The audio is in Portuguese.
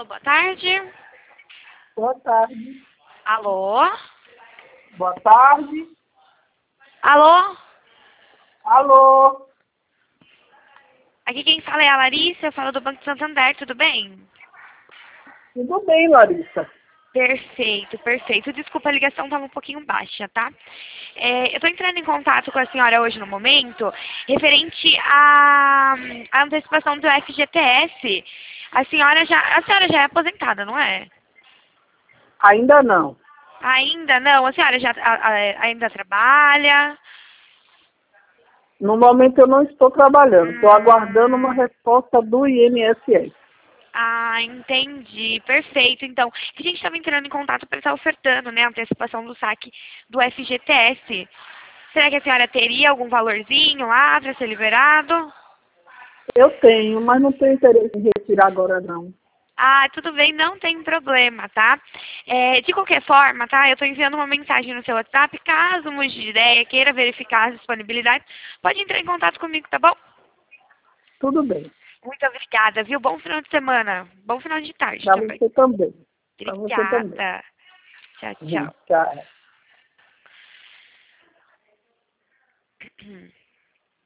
Alô, boa tarde. Boa tarde. Alô? Boa tarde. Alô? Alô. Aqui quem fala é a Larissa, eu falo do Banco Santander, tudo bem? Tudo bem, Larissa? Perfeito, perfeito. Desculpa, a ligação estava um pouquinho baixa, tá? Eu estou entrando em contato com a senhora hoje no momento, referente à antecipação do FGTS. A senhora já é aposentada, não é? Ainda não. Ainda não? A senhora ainda trabalha? No momento eu não estou trabalhando. Estou aguardando uma resposta do INSS. Ah, entendi. Perfeito. Então, a gente estava entrando em contato para estar ofertando, né, a antecipação do saque do FGTS. Será que a senhora teria algum valorzinho lá para ser liberado? Eu tenho, mas não tenho interesse em retirar agora não. Ah, tudo bem, não tem problema, tá? De qualquer forma, tá? Eu estou enviando uma mensagem no seu WhatsApp. Caso mude de ideia, queira verificar as disponibilidades, pode entrar em contato comigo, tá bom? Tudo bem. Muito obrigada, viu? Bom final de semana. Bom final de tarde Para também. você também. Para você também. Obrigada. Tchau, tchau. Tchau.